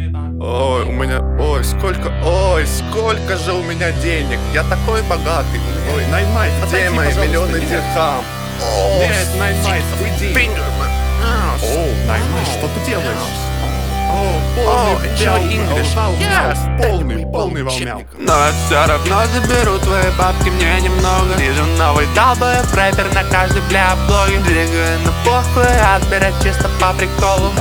Ой, у меня, ой, сколько же у меня денег. Я такой богатый. Ой, Наймайт, где мои миллионы дирхам? Нет, Наймайт, уйди. О, Наймайт, что ты делаешь? Полный English. Полный волмял. Но я все равно заберу твои бабки, мне немного. Вижу новый долбоеб рэпер на каждый блоге. Двигаю на похуй, отбирать чисто по приколу.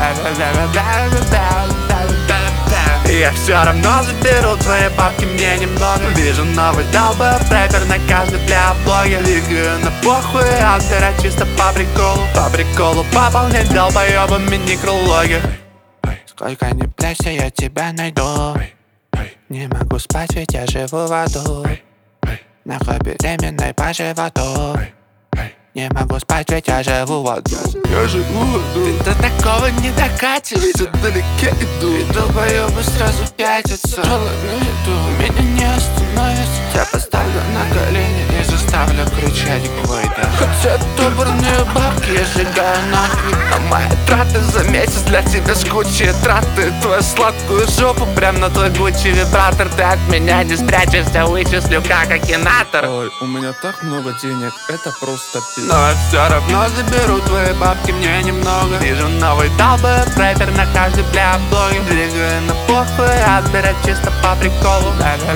Я все равно заберу твои бабки, мне немного. Вижу новый долбоеб рэпер на каждый блоге. Двигаю на похуй, отбирать чисто по приколу. По приколу пополнять долбоебами некрологи. Сколько ни плесся, я тебя найду. Не могу спать, ведь я живу в аду. Нахуй беременной по животу. Не могу спать, ведь я живу в аду. Я живу в аду. Ты до такого не докатишься. Вдалеке иду. И долбоёбы сразу пятятся. Меня не остановится. Я поставлю на колени и заставлю кричать Гвайда. Хотя добрые бабки я сжигаю нахуй. А мои траты за месяц для тебя жгучие траты. Твою сладкую жопу прям на твой Гуччи вибратор. Ты от меня не спрячешься, вычислю как акинатор. Ой, у меня так много денег, это просто пиздец. Но я все равно заберу твои бабки, мне немного. Вижу новый долбоеб рэпер на каждый блоге. Двигаю на похуй, отбирать чисто по приколу.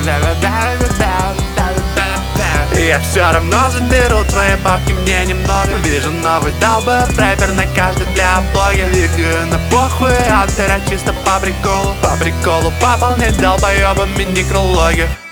Я все равно заберу твои бабки, мне немного. Вижу новый долбоеб рэпер на каждый блоге. Двигаю на похуй, отбирать чисто по приколу. По приколу пополнять долбоебами некрологи.